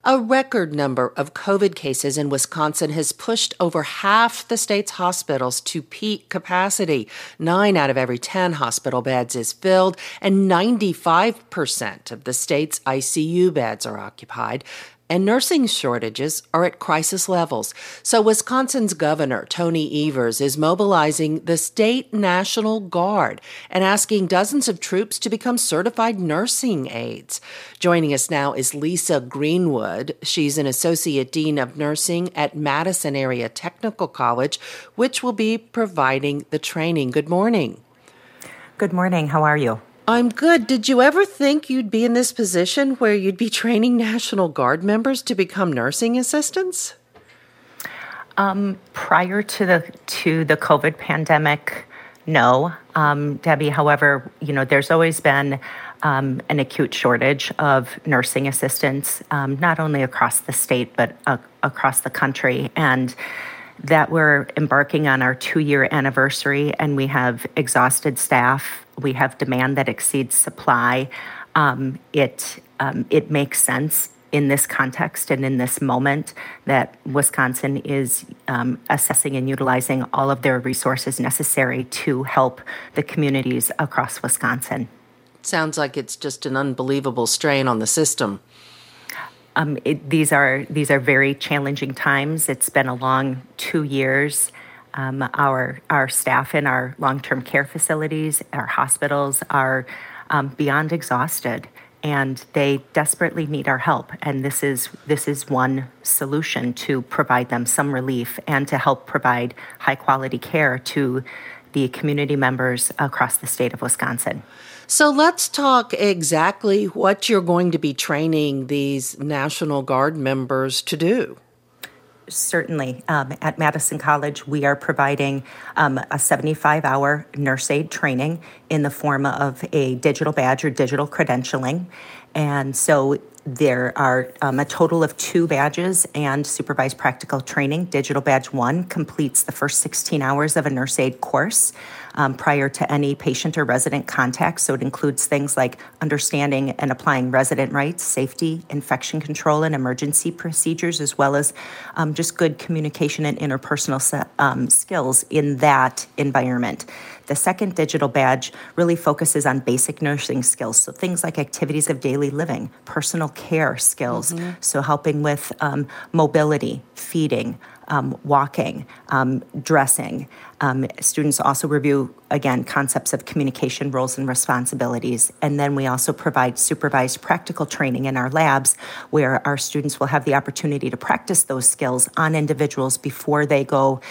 A record number of COVID cases in Wisconsin has pushed over half the state's hospitals to peak capacity. 9 out of every 10 hospital beds is filled, and 95% of the state's ICU beds are occupied. And nursing shortages are at crisis levels. So Wisconsin's Governor, Tony Evers, is mobilizing the state National Guard and asking dozens of troops to become certified nursing aides. Joining us now is Lisa Greenwood. She's an Associate Dean of Nursing at Madison Area Technical College, which will be providing the training. Good morning. Good morning. How are you? I'm good. Did you ever think you'd be in this position where you'd be training National Guard members to become nursing assistants? Prior to the COVID pandemic, no. Debbie, however, there's always been an acute shortage of nursing assistants, not only across the state, but across the country. And that we're embarking on our 2-year anniversary, and we have exhausted staff. We have demand that exceeds supply. It makes sense in this context and in this moment that Wisconsin is assessing and utilizing all of their resources necessary to help the communities across Wisconsin. Sounds like it's just an unbelievable strain on the system. These are very challenging times. It's been a long 2 years. Our staff in our long-term care facilities, our hospitals are beyond exhausted, and they desperately need our help. And this is one solution to provide them some relief and to help provide high-quality care to the community members across the state of Wisconsin. So let's talk exactly what you're going to be training these National Guard members to do. Certainly. At Madison College, we are providing a 75-hour nurse aid training in the form of a digital badge or digital credentialing. And so there are a total of 2 badges and supervised practical training. Digital Badge 1 completes the first 16 hours of a nurse aid course prior to any patient or resident contact. So it includes things like understanding and applying resident rights, safety, infection control, and emergency procedures, as well as just good communication and interpersonal skills in that environment. The second digital badge really focuses on basic nursing skills, so things like activities of daily living, personal care skills, so helping with mobility, feeding, walking, dressing. Students also review, again, concepts of communication, roles, and responsibilities. And then we also provide supervised practical training in our labs where our students will have the opportunity to practice those skills on individuals before they go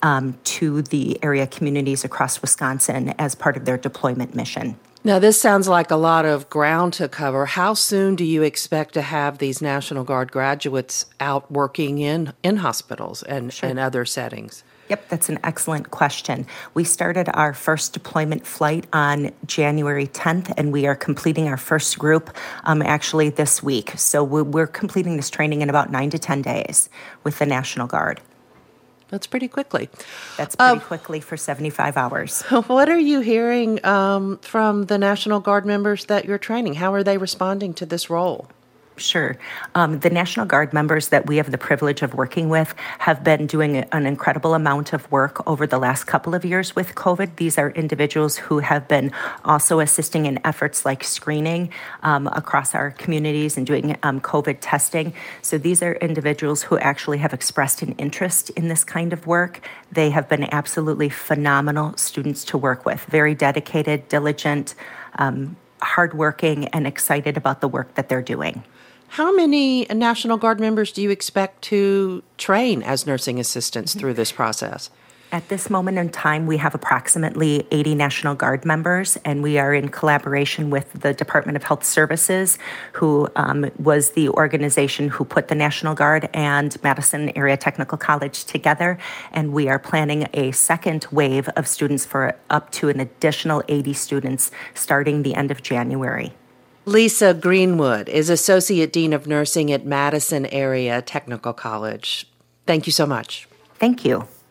to the area communities across Wisconsin as part of their deployment mission. Now, this sounds like a lot of ground to cover. How soon do you expect to have these National Guard graduates out working in hospitals and other settings? Yep, that's an excellent question. We started our first deployment flight on January 10th, and we are completing our first group actually this week. So we're completing this training in about 9 to 10 days with the National Guard. That's pretty quickly. That's pretty quickly for 75 hours. What are you hearing from the National Guard members that you're training? How are they responding to this role? Sure. The National Guard members that we have the privilege of working with have been doing an incredible amount of work over the last couple of years with COVID. These are individuals who have been also assisting in efforts like screening across our communities and doing COVID testing. So these are individuals who actually have expressed an interest in this kind of work. They have been absolutely phenomenal students to work with, very dedicated, diligent, hardworking, and excited about the work that they're doing. How many National Guard members do you expect to train as nursing assistants through this process? At this moment in time, we have approximately 80 National Guard members, and we are in collaboration with the Department of Health Services, who was the organization who put the National Guard and Madison Area Technical College together. And we are planning a second wave of students for up to an additional 80 students starting the end of January. Lisa Greenwood is Associate Dean of Nursing at Madison Area Technical College. Thank you so much. Thank you.